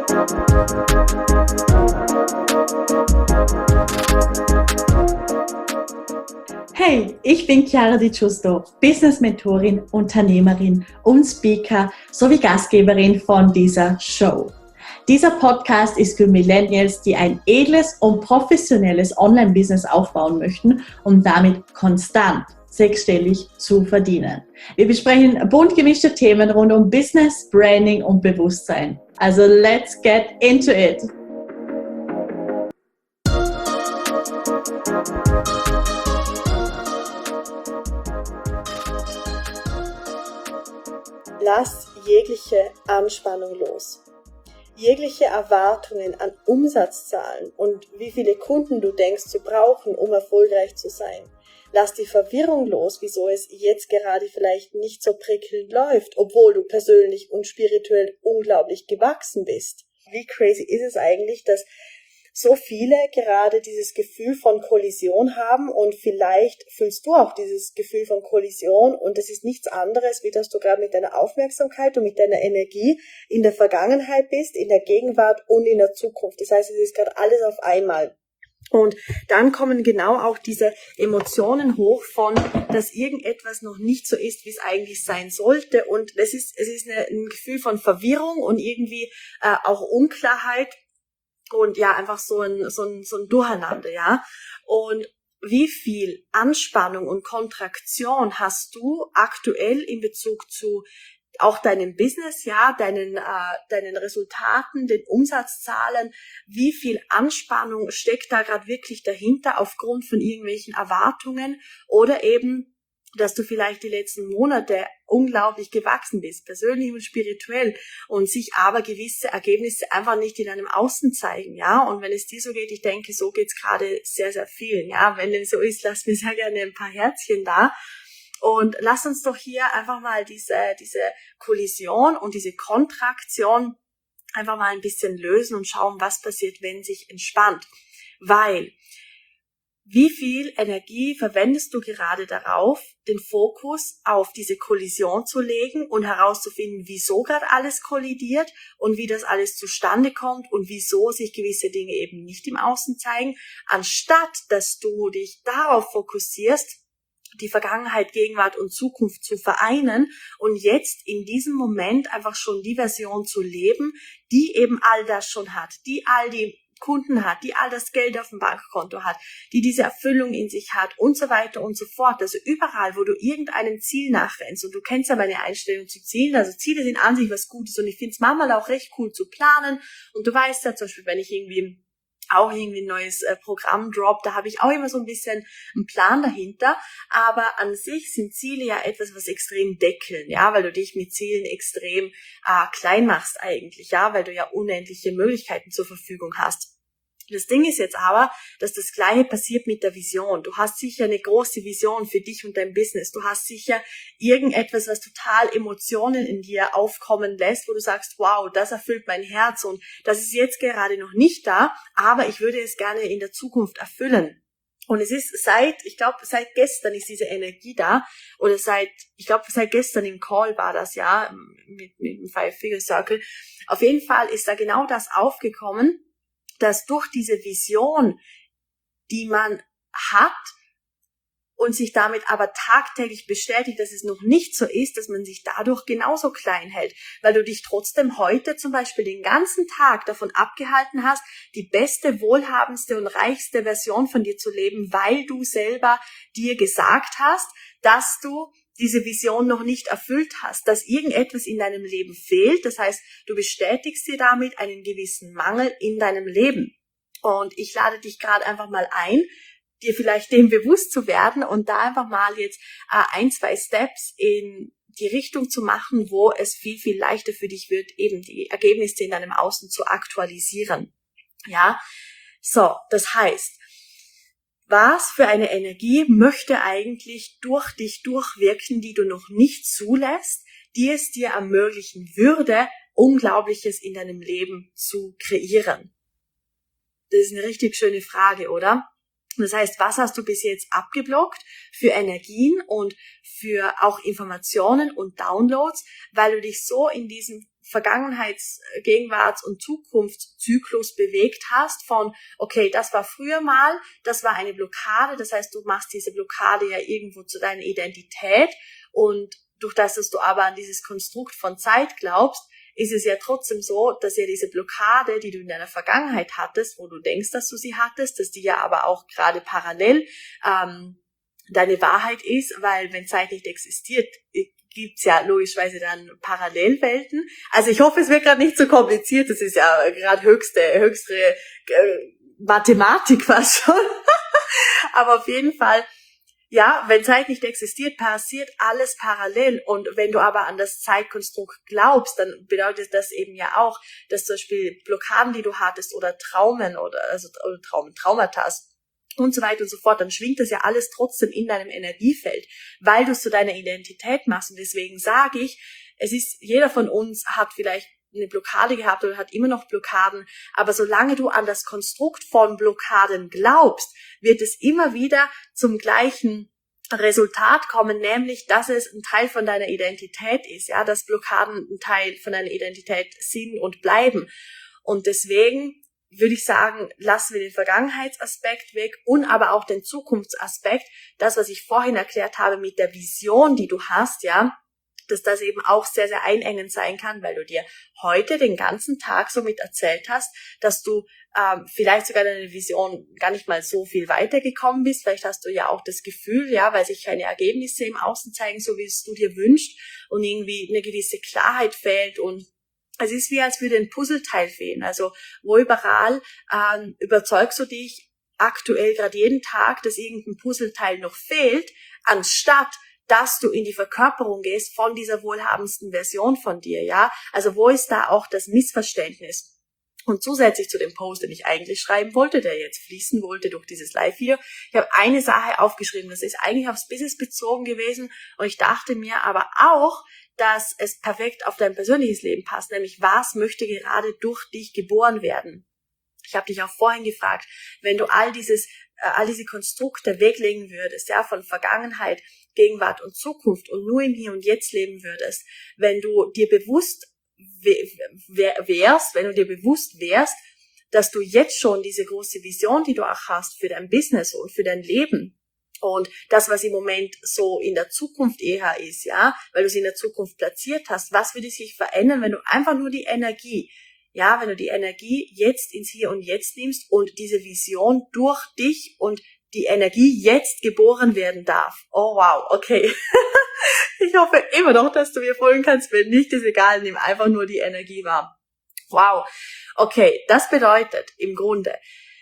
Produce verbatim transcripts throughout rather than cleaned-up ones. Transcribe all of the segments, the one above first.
Hey, ich bin Chiara Di Giusto, Business-Mentorin, Unternehmerin und Speaker sowie Gastgeberin von dieser Show. Dieser Podcast ist für Millennials, die ein edles und professionelles Online-Business aufbauen möchten, um damit konstant sechsstellig zu verdienen. Wir besprechen bunt gemischte Themen rund um Business, Branding und Bewusstsein. Also let's get into it! Lass jegliche Anspannung los. Jegliche Erwartungen an Umsatzzahlen und wie viele Kunden du denkst zu brauchen, um erfolgreich zu sein. Lass die Verwirrung los, wieso es jetzt gerade vielleicht nicht so prickelnd läuft, obwohl du persönlich und spirituell unglaublich gewachsen bist. Wie crazy ist es eigentlich, dass so viele gerade dieses Gefühl von Kollision haben, und vielleicht fühlst du auch dieses Gefühl von Kollision, und es ist nichts anderes, wie dass du gerade mit deiner Aufmerksamkeit und mit deiner Energie in der Vergangenheit bist, in der Gegenwart und in der Zukunft. Das heißt, es ist gerade alles auf einmal. Und dann kommen genau auch diese Emotionen hoch von, dass irgendetwas noch nicht so ist, wie es eigentlich sein sollte, und es ist es ist eine, ein Gefühl von Verwirrung und irgendwie äh, auch Unklarheit. Und ja, einfach so ein, so ein, so ein Durcheinander, ja. Und wie viel Anspannung und Kontraktion hast du aktuell in Bezug zu auch deinem Business, ja, deinen, äh, deinen Resultaten, den Umsatzzahlen? Wie viel Anspannung steckt da gerade wirklich dahinter aufgrund von irgendwelchen Erwartungen oder eben, dass du vielleicht die letzten Monate unglaublich gewachsen bist, persönlich und spirituell, und sich aber gewisse Ergebnisse einfach nicht in deinem Außen zeigen, ja. Und wenn es dir so geht, ich denke, so geht's gerade sehr, sehr vielen, ja. Wenn dem so ist, lass mir sehr gerne ein paar Herzchen da. Und lass uns doch hier einfach mal diese, diese Kollision und diese Kontraktion einfach mal ein bisschen lösen und schauen, was passiert, wenn sich entspannt. Weil, wie viel Energie verwendest du gerade darauf, den Fokus auf diese Kollision zu legen und herauszufinden, wieso gerade alles kollidiert und wie das alles zustande kommt und wieso sich gewisse Dinge eben nicht im Außen zeigen, anstatt dass du dich darauf fokussierst, die Vergangenheit, Gegenwart und Zukunft zu vereinen und jetzt in diesem Moment einfach schon die Version zu leben, die eben all das schon hat, die all die Kunden hat, die all das Geld auf dem Bankkonto hat, die diese Erfüllung in sich hat und so weiter und so fort. Also überall, wo du irgendeinem Ziel nachrennst, und du kennst ja meine Einstellung zu Zielen, also Ziele sind an sich was Gutes, und ich finde es manchmal auch recht cool zu planen, und du weißt ja zum Beispiel, wenn ich irgendwie auch irgendwie ein neues äh, Programm drop, da habe ich auch immer so ein bisschen einen Plan dahinter, aber an sich sind Ziele ja etwas, was extrem deckeln, ja, weil du dich mit Zielen extrem äh, klein machst eigentlich, ja, weil du ja unendliche Möglichkeiten zur Verfügung hast. Das Ding ist jetzt aber, dass das Gleiche passiert mit der Vision. Du hast sicher eine große Vision für dich und dein Business. Du hast sicher irgendetwas, was total Emotionen in dir aufkommen lässt, wo du sagst, wow, das erfüllt mein Herz, und das ist jetzt gerade noch nicht da, aber ich würde es gerne in der Zukunft erfüllen. Und es ist seit, ich glaube, seit gestern ist diese Energie da, oder seit, ich glaube, seit gestern im Call war das, ja, mit, mit dem Five-Figure-Circle. Auf jeden Fall ist da genau das aufgekommen, dass durch diese Vision, die man hat und sich damit aber tagtäglich bestätigt, dass es noch nicht so ist, dass man sich dadurch genauso klein hält, weil du dich trotzdem heute zum Beispiel den ganzen Tag davon abgehalten hast, die beste, wohlhabendste und reichste Version von dir zu leben, weil du selber dir gesagt hast, dass du diese Vision noch nicht erfüllt hast, dass irgendetwas in deinem Leben fehlt. Das heißt, du bestätigst dir damit einen gewissen Mangel in deinem Leben. Und ich lade dich gerade einfach mal ein, dir vielleicht dem bewusst zu werden und da einfach mal jetzt äh, ein, zwei Steps in die Richtung zu machen, wo es viel, viel leichter für dich wird, eben die Ergebnisse in deinem Außen zu aktualisieren. Ja, so, das heißt, was für eine Energie möchte eigentlich durch dich durchwirken, die du noch nicht zulässt, die es dir ermöglichen würde, Unglaubliches in deinem Leben zu kreieren? Das ist eine richtig schöne Frage, oder? Das heißt, was hast du bis jetzt abgeblockt für Energien und für auch Informationen und Downloads, weil du dich so in diesem Vergangenheits-, Gegenwarts- und Zukunftszyklus bewegt hast von, okay, das war früher mal, das war eine Blockade, das heißt, du machst diese Blockade ja irgendwo zu deiner Identität und durch das, dass du aber an dieses Konstrukt von Zeit glaubst, ist es ja trotzdem so, dass ja diese Blockade, die du in deiner Vergangenheit hattest, wo du denkst, dass du sie hattest, dass die ja aber auch gerade parallel ähm, deine Wahrheit ist, weil wenn Zeit nicht existiert, gibt's ja logischerweise dann Parallelwelten. Also ich hoffe, es wird gerade nicht so kompliziert, das ist ja gerade höchste, höchste äh, Mathematik fast schon. Aber auf jeden Fall, ja, wenn Zeit nicht existiert, passiert alles parallel. Und wenn du aber an das Zeitkonstrukt glaubst, dann bedeutet das eben ja auch, dass zum Beispiel Blockaden, die du hattest oder Traumen oder, also oder Traumen, Traumata und so weiter und so fort, dann schwingt das ja alles trotzdem in deinem Energiefeld, weil du es zu deiner Identität machst. Und deswegen sage ich, es ist, jeder von uns hat vielleicht eine Blockade gehabt oder hat immer noch Blockaden, aber solange du an das Konstrukt von Blockaden glaubst, wird es immer wieder zum gleichen Resultat kommen, nämlich, dass es ein Teil von deiner Identität ist, ja, dass Blockaden ein Teil von deiner Identität sind und bleiben. Und deswegen würde ich sagen, lassen wir den Vergangenheitsaspekt weg und aber auch den Zukunftsaspekt, das, was ich vorhin erklärt habe mit der Vision, die du hast, ja, dass das eben auch sehr, sehr einengend sein kann, weil du dir heute den ganzen Tag so mit erzählt hast, dass du ähm, vielleicht sogar deine Vision gar nicht mal so viel weitergekommen bist. Vielleicht hast du ja auch das Gefühl, ja, weil sich keine Ergebnisse im Außen zeigen, so wie es du dir wünschst und irgendwie eine gewisse Klarheit fehlt und es ist wie, als würde ein Puzzleteil fehlen. Also wo überall ähm, überzeugst du dich aktuell gerade jeden Tag, dass irgendein Puzzleteil noch fehlt, anstatt dass du in die Verkörperung gehst von dieser wohlhabendsten Version von dir, ja? Also wo ist da auch das Missverständnis? Und zusätzlich zu dem Post, den ich eigentlich schreiben wollte, der jetzt fließen wollte durch dieses Live-Video, ich habe eine Sache aufgeschrieben, das ist eigentlich aufs Business bezogen gewesen und ich dachte mir aber auch, dass es perfekt auf dein persönliches Leben passt, nämlich was möchte gerade durch dich geboren werden? Ich habe dich auch vorhin gefragt, wenn du all dieses, äh, all diese Konstrukte weglegen würdest, ja, von Vergangenheit, Gegenwart und Zukunft und nur im Hier und Jetzt leben würdest, wenn du dir bewusst wärst, wenn du dir bewusst wärst, dass du jetzt schon diese große Vision, die du auch hast für dein Business und für dein Leben und das, was im Moment so in der Zukunft eher ist, ja, weil du es in der Zukunft platziert hast, was würde sich verändern, wenn du einfach nur die Energie, ja, wenn du die Energie jetzt ins Hier und Jetzt nimmst und diese Vision durch dich und die Energie jetzt geboren werden darf. Oh wow, okay. Ich hoffe immer noch, dass du mir folgen kannst. Wenn nicht, ist egal, nimm einfach nur die Energie wahr. Wow, okay, das bedeutet im Grunde,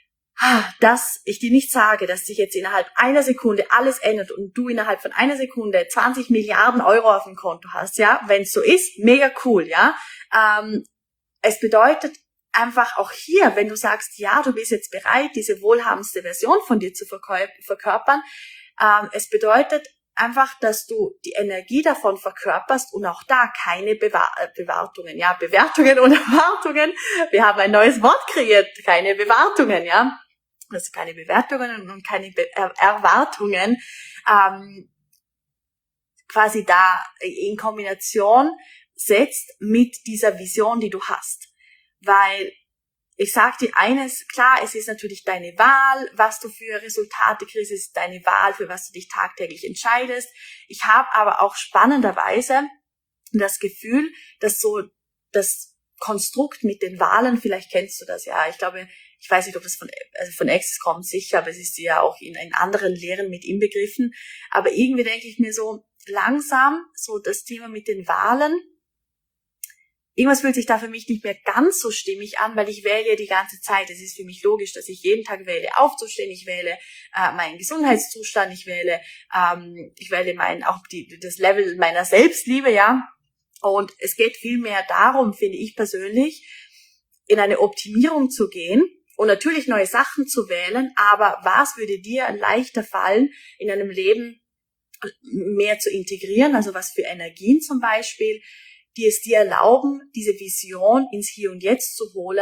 dass ich dir nicht sage, dass sich jetzt innerhalb einer Sekunde alles ändert und du innerhalb von einer Sekunde zwanzig Milliarden Euro auf dem Konto hast, ja. Wenn es so ist, mega cool, ja. Ähm, es bedeutet einfach auch hier, wenn du sagst, ja, du bist jetzt bereit, diese wohlhabendste Version von dir zu verkörpern, ähm, es bedeutet einfach, dass du die Energie davon verkörperst und auch da keine Bewa- Bewartungen, ja, Bewertungen und Erwartungen. Wir haben ein neues Wort kreiert, keine Bewartungen, ja, also keine Bewertungen und keine Be- er- Erwartungen, ähm, quasi da in Kombination setzt mit dieser Vision, die du hast. Weil ich sag dir eines, klar, es ist natürlich deine Wahl, was du für Resultate kriegst, es ist deine Wahl, für was du dich tagtäglich entscheidest. Ich habe aber auch spannenderweise das Gefühl, dass so das Konstrukt mit den Wahlen, vielleicht kennst du das ja, ich glaube, ich weiß nicht, ob es von, also von Access kommt, sicher, aber es ist ja auch in, in anderen Lehren mit inbegriffen. Aber irgendwie denke ich mir so, langsam, so das Thema mit den Wahlen, irgendwas fühlt sich da für mich nicht mehr ganz so stimmig an, weil ich wähle ja die ganze Zeit. Es ist für mich logisch, dass ich jeden Tag wähle, aufzustehen. Ich wähle äh, meinen Gesundheitszustand. Ich wähle, ähm, ich wähle mein, auch die, das Level meiner Selbstliebe, ja. Und es geht viel mehr darum, finde ich persönlich, in eine Optimierung zu gehen und natürlich neue Sachen zu wählen. Aber was würde dir leichter fallen, in einem Leben mehr zu integrieren? Also was für Energien zum Beispiel, die es dir erlauben, diese Vision ins Hier und Jetzt zu holen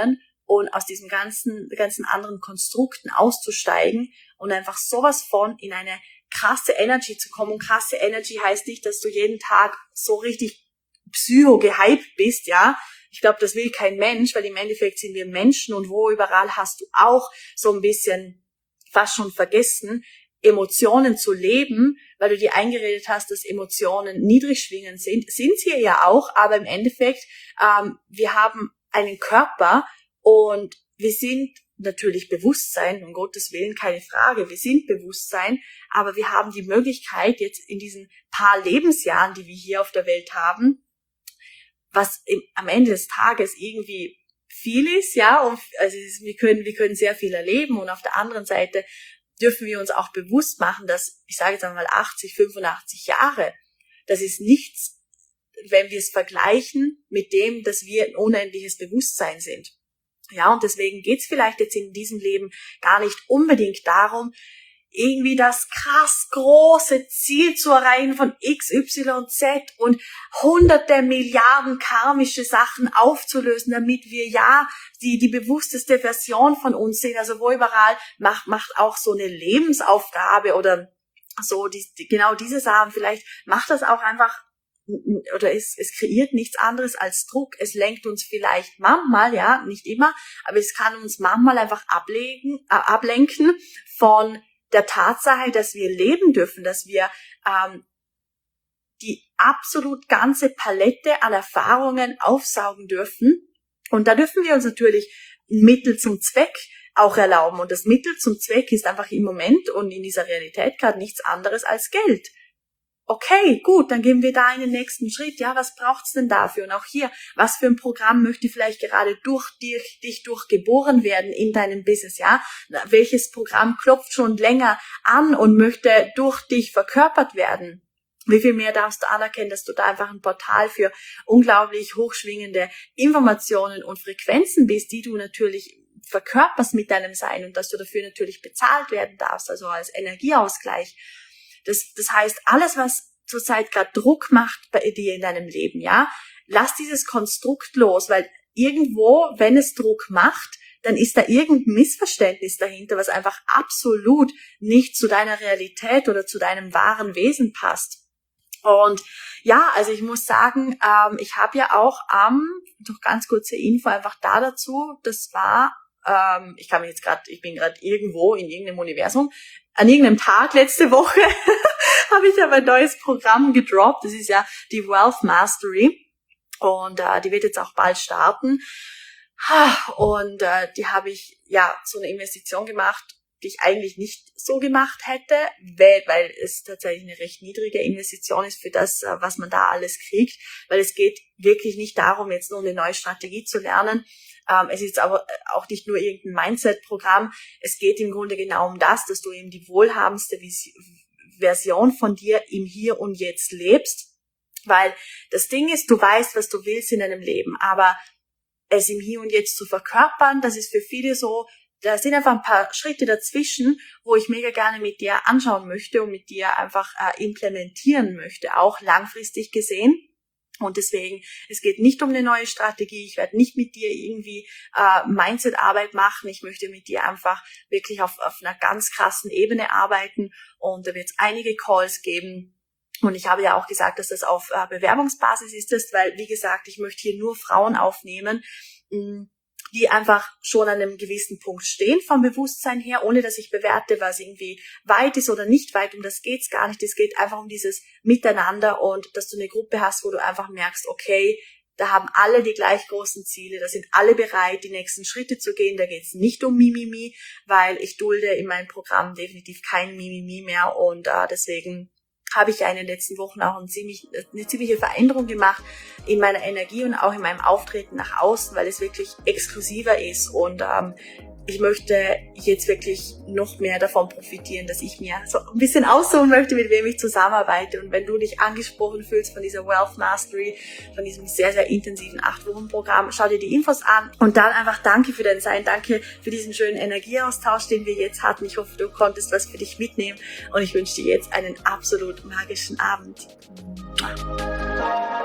und aus diesen ganzen, ganzen anderen Konstrukten auszusteigen und einfach sowas von in eine krasse Energy zu kommen. Und krasse Energy heißt nicht, dass du jeden Tag so richtig psycho-gehypt bist, ja. Ich glaube, das will kein Mensch, weil im Endeffekt sind wir Menschen und wo überall hast du auch so ein bisschen fast schon vergessen, Emotionen zu leben, weil du dir eingeredet hast, dass Emotionen niedrig schwingend sind. Sind sie ja auch, aber im Endeffekt, ähm, wir haben einen Körper und wir sind natürlich Bewusstsein, um Gottes Willen, keine Frage, wir sind Bewusstsein, aber wir haben die Möglichkeit, jetzt in diesen paar Lebensjahren, die wir hier auf der Welt haben, was im, am Ende des Tages irgendwie viel ist, ja, und also wir können, wir können sehr viel erleben und auf der anderen Seite dürfen wir uns auch bewusst machen, dass, ich sage jetzt einmal achtzig, fünfundachtzig Jahre, das ist nichts, wenn wir es vergleichen mit dem, dass wir ein unendliches Bewusstsein sind. Ja, und deswegen geht's vielleicht jetzt in diesem Leben gar nicht unbedingt darum, irgendwie das krass große Ziel zu erreichen von X, Y, Z und hunderte Milliarden karmische Sachen aufzulösen, damit wir ja die, die bewussteste Version von uns sind. Also wo überall macht, macht auch so eine Lebensaufgabe oder so, die, genau diese Sachen. Vielleicht macht das auch einfach oder es, es kreiert nichts anderes als Druck. Es lenkt uns vielleicht manchmal, ja, nicht immer, aber es kann uns manchmal einfach ablegen, äh, ablenken von der Tatsache, dass wir leben dürfen, dass wir ähm, die absolut ganze Palette an Erfahrungen aufsaugen dürfen. Und da dürfen wir uns natürlich ein Mittel zum Zweck auch erlauben. Und das Mittel zum Zweck ist einfach im Moment und in dieser Realität gerade nichts anderes als Geld. Okay, gut, dann gehen wir da in den nächsten Schritt. Ja, was braucht's denn dafür? Und auch hier, was für ein Programm möchte vielleicht gerade durch dich, dich durchgeboren werden in deinem Business, ja? Welches Programm klopft schon länger an und möchte durch dich verkörpert werden? Wie viel mehr darfst du anerkennen, dass du da einfach ein Portal für unglaublich hochschwingende Informationen und Frequenzen bist, die du natürlich verkörperst mit deinem Sein und dass du dafür natürlich bezahlt werden darfst, also als Energieausgleich. Das, das heißt, alles, was zurzeit gerade Druck macht bei dir in deinem Leben, ja, lass dieses Konstrukt los, weil irgendwo, wenn es Druck macht, dann ist da irgendein Missverständnis dahinter, was einfach absolut nicht zu deiner Realität oder zu deinem wahren Wesen passt. Und ja, also ich muss sagen, ähm, ich habe ja auch am, ähm, noch ganz kurze Info einfach da dazu, das war, ähm, ich kann mich jetzt gerade, ich bin gerade irgendwo in irgendeinem Universum, an irgendeinem Tag letzte Woche habe ich aber ein neues Programm gedroppt. Das ist ja die Wealth Mastery und äh, die wird jetzt auch bald starten. Und äh, die habe ich ja so eine Investition gemacht, die ich eigentlich nicht so gemacht hätte, weil, weil es tatsächlich eine recht niedrige Investition ist für das, äh, was man da alles kriegt. Weil es geht wirklich nicht darum, jetzt nur eine neue Strategie zu lernen. Ähm, es ist aber auch nicht nur irgendein Mindset-Programm. Es geht im Grunde genau um das, dass du eben die wohlhabendste Vis- Version von dir im Hier und Jetzt lebst. Weil das Ding ist, du weißt, was du willst in deinem Leben, aber es im Hier und Jetzt zu verkörpern, das ist für viele so, da sind einfach ein paar Schritte dazwischen, wo ich mega gerne mit dir anschauen möchte und mit dir einfach äh, implementieren möchte, auch langfristig gesehen. Und deswegen, es geht nicht um eine neue Strategie, ich werde nicht mit dir irgendwie äh, Mindset-Arbeit machen, ich möchte mit dir einfach wirklich auf, auf einer ganz krassen Ebene arbeiten und da wird es einige Calls geben. Und ich habe ja auch gesagt, dass das auf äh, Bewerbungsbasis ist, das, weil, wie gesagt, ich möchte hier nur Frauen aufnehmen, mh, die einfach schon an einem gewissen Punkt stehen vom Bewusstsein her, ohne dass ich bewerte, was irgendwie weit ist oder nicht weit. Um das geht's gar nicht. Es geht einfach um dieses Miteinander und dass du eine Gruppe hast, wo du einfach merkst, okay, da haben alle die gleich großen Ziele, da sind alle bereit, die nächsten Schritte zu gehen. Da geht's nicht um Mimimi, weil ich dulde in meinem Programm definitiv kein Mimimi mehr und äh, deswegen habe ich ja in den letzten Wochen auch ein ziemlich, eine ziemliche Veränderung gemacht in meiner Energie und auch in meinem Auftreten nach außen, weil es wirklich exklusiver ist und ähm, ich möchte jetzt wirklich noch mehr davon profitieren, dass ich mir so ein bisschen aussuchen möchte, mit wem ich zusammenarbeite. Und wenn du dich angesprochen fühlst von dieser Wealth Mastery, von diesem sehr, sehr intensiven acht Wochen Programm, schau dir die Infos an und dann einfach danke für dein Sein, danke für diesen schönen Energieaustausch, den wir jetzt hatten. Ich hoffe, du konntest was für dich mitnehmen und ich wünsche dir jetzt einen absolut magischen Abend.